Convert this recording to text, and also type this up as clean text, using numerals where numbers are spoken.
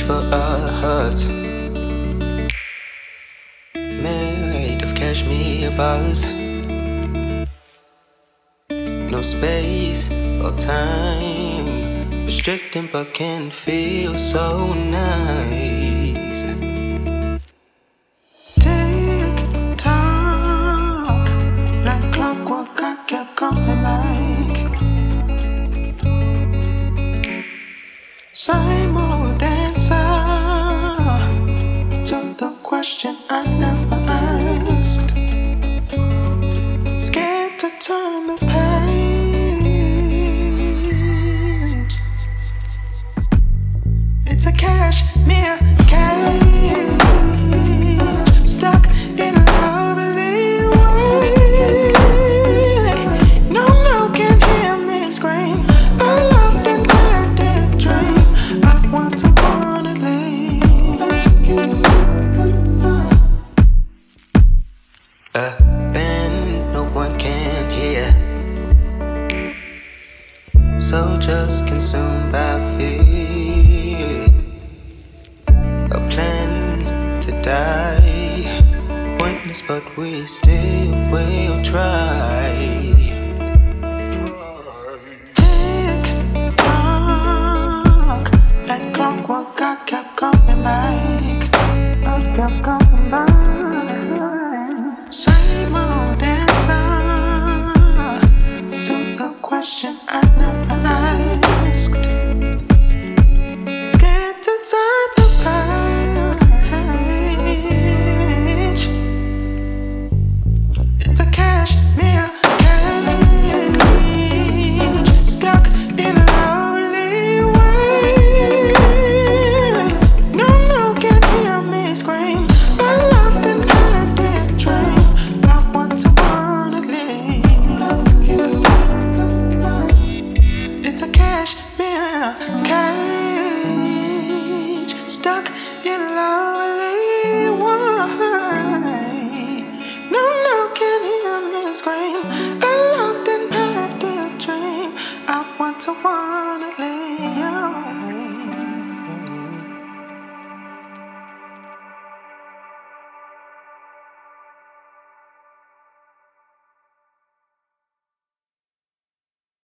reach for our hearts, made of cashmere bars. No space or time, restricting but can feel so nice. Tick tock, like clockwork, I kept coming back. Same old dancer to the question I never asked. Scared to turn the page. It's a cashmere cage, stuck in a lovely way. No one can hear me scream. I lost inside that dream. I want to wanna leave. A band no one can hear, so just consumed by fear. A plan to die, pointless, but we still will try.